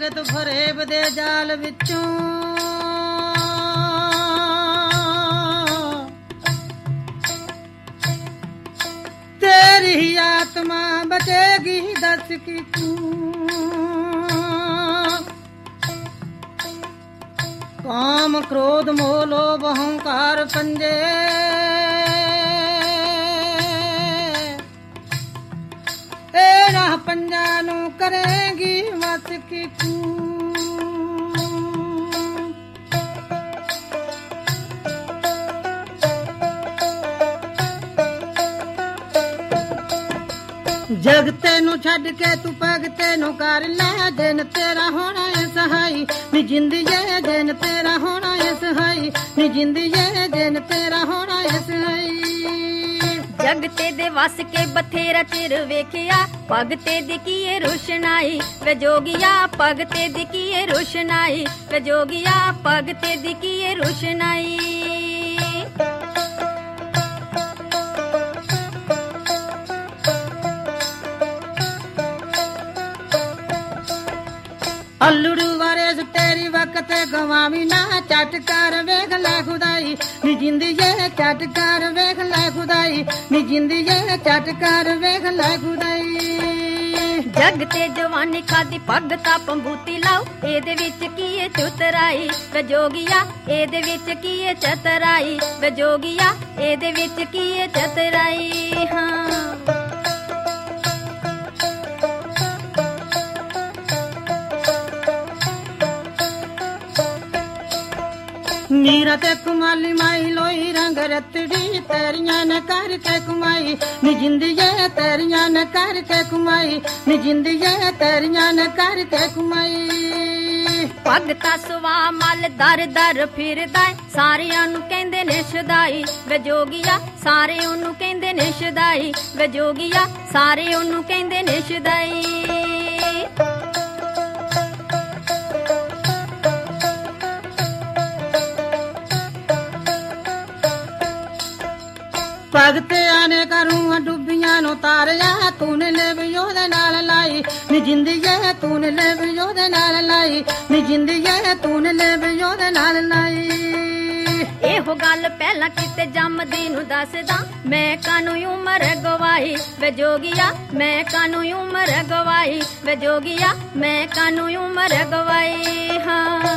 ਤੂੰ ਫਰੇਬ ਦੇ ਜਾਲ ਵਿੱਚੋਂ ਤੇਰੀ ਆਤਮਾ ਬਚੇਗੀ ਦੱਸ ਕੀ ਤੂੰ ਕਾਮ ਕ੍ਰੋਧ ਮੋਹ ਲੋਭ ਹੰਕਾਰ ਪੰਜੇ ਇਹਨਾਂ ਪੰਜਾਂ ਨੂੰ ਕਰੇਗੀ ਵਸ ਕੀ ਤੂੰ ਜਗਤੇ ਨੂੰ ਛੱਡ ਕੇ ਤੂੰ ਭਗਤੇ ਨੂੰ ਕਰ ਲੈ ਦਿਨ ਤੇਰਾ ਹੋਣਾ ਏ ਸਹਾਈ ਨੀ ਜਿੰਦਗੀ ਦਿਨ ਤੇਰਾ ਹੋਣਾ ਏ ਸਹਾਈ ਨੀ ਜਿੰਦਗੀ ਦਿਨ ਤੇਰਾ ਹੋਣਾ ਏ ਸਹਾਈ ਜਗਤੇ ਦੇ ਵਸ ਕੇ ਬਥੇਰਾ ਚਿਰ ਵੇਖਿਆ ਭਗਤੇ ਦੀ ਕੀਏ ਰੋਸ਼ਨਾਈ ਵੇ ਜੋਗੀਆ ਭਗਤੇ ਦੀ ਕੀਏ ਰੋਸ਼ਨਾਈ ਵੇ ਜੋਗੀਆ ਭਗਤੇ ਦੀ ਕੀਏ ਰੋਸ਼ਨਾਈ ਅਲੜੂ ਵਾਰੇ ਤੇਰੀ ਵਕਤ ਗਵਾਵੀ ਨਾ ਚੱਟ ਕਰ ਵੇਖ ਲੈ ਖੁਦਾਈ ਨੀ ਜਿੰਦਗੀ ਚੱਟ ਕਰ ਵੇਖ ਲੈ ਖੁਦਾਈ ਨੀ ਜਿੰਦਗੀ ਚੱਟ ਕਰ ਵੇਖ ਲੈ ਖੁਦਾਈ ਜਗ ਤੇ ਜਵਾਨੀ ਖਾਦੀ ਭਗਤਾ ਪੰਬੂਤੀ ਲਾਓ ਇਹਦੇ ਵਿੱਚ ਕੀ ਏ ਚੁਤਰਾਈ ਵੇ ਜੋਗੀਆ ਇਹਦੇ ਵਿੱਚ ਕੀ ਏ ਚਤਰਾਈ ਵੇ ਜੋਗੀਆ ਇਹਦੇ ਵਿੱਚ ਕੀ ਏ ਚਤਰਾਈ ਹਾਂ ਨੀਰਾ ਤੇ ਕੁਮਾਲੀ ਮਾਈ ਲੋਈ ਰੰਗ ਰਤੜੀ ਤੇਰੀਆਂ ਨ ਕਰਕੇ ਕੁਮਾਈ ਨੀ ਜਿੰਦਗੀ ਤੇਰੀਆਂ ਨ ਕਰਕੇ ਕੁਮਾਈ ਨੀ ਜਿੰਦਗੀ ਤੇਰੀਆਂ ਨ ਕਰਕੇ ਕੁਮਾਈ ਭਗਤਾ ਸੁਵਾ ਮਲ ਦਰ ਦਰ ਫਿਰਦਾ ਸਾਰਿਆਂ ਨੂੰ ਕਹਿੰਦੇ ਨੇ ਸ਼ਦਾਈ ਵੇ ਜੋਗੀਆ ਸਾਰੇ ਉਹਨੂੰ ਕਹਿੰਦੇ ਨੇ ਸ਼ਦਾਈ ਵੇ ਜੋਗੀਆ ਸਾਰੇ ਉਹਨੂੰ ਕਹਿੰਦੇ ਨੇ ਸ਼ਦਾਈ ਭਗਤਿਆਂ ਨੇ ਕਰੂੰ ਡੁੱਬੀਆਂ ਨੂੰ ਤਾਰਿਆ ਤੂੰ ਨੇ ਵੀ ਉਹਦੇ ਨਾਲ ਲਾਈ ਨੀ ਜਿੰਦਗੀ ਤੂੰ ਨੇ ਵੀ ਉਹਦੇ ਨਾਲ ਲਾਈ ਨੀ ਜਿੰਦਗੀ ਤੂੰ ਨੇ ਵੀ ਉਹਦੇ ਨਾਲ ਲਾਈ ਇਹੋ ਗੱਲ ਪਹਿਲਾਂ ਕਿਤੇ ਜੰਮਦੀ ਨੂੰ ਦੱਸਦਾ ਮੈਂ ਕਾਨੂੰ ਉਮਰ ਗਵਾਈ ਵੇ ਜੋਗੀਆ ਮੈਂ ਕਾਨੂੰ ਉਮਰ ਗਵਾਈ ਵੇ ਜੋਗੀਆ ਮੈਂ ਕਾਨੂੰ ਉਮਰ ਗਵਾਈ ਹਾਂ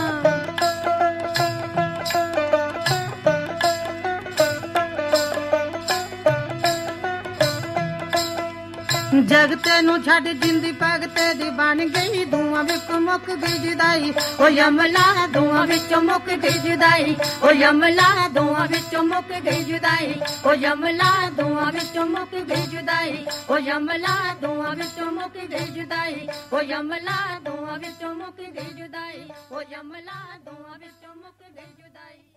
ਜਗਤੇ ਨੂੰ ਛੱਡ ਜਿੰਦੀ ਭਗਤੇ ਦੀ ਬਣ ਗਈ ਧੂਆਂ ਵਿੱਚ ਮੁੱਕ ਗਈ ਜੁਦਾਈ ਓ ਯਮਲਾ ਧੂਆਂ ਵਿੱਚੋਂ ਮੁੱਕ ਗਈ ਜੁਦਾਈ ਓ ਯਮਲਾ ਧੂਆਂ ਵਿੱਚੋਂ ਮੁੱਕ ਗਈ ਜੁਦਾਈ ਓ ਯਮਲਾ ਧੂਆਂ ਵਿੱਚੋਂ ਮੁੱਕ ਗਈ ਜੁਦਾਈ ਓ ਯਮਲਾ ਧੂਆਂ ਵਿੱਚੋਂ ਮੁੱਕ ਗਈ ਜੁਦਾਈ ਓ ਯਮਲਾ ਧੂਆਂ ਵਿੱਚੋਂ ਮੁੱਕ ਗਈ ਜੁਦਾਈ ਓ ਯਮਲਾ ਧੂਆਂ ਵਿੱਚੋਂ ਮੁੱਕ ਗਈ ਜੁਦਾਈ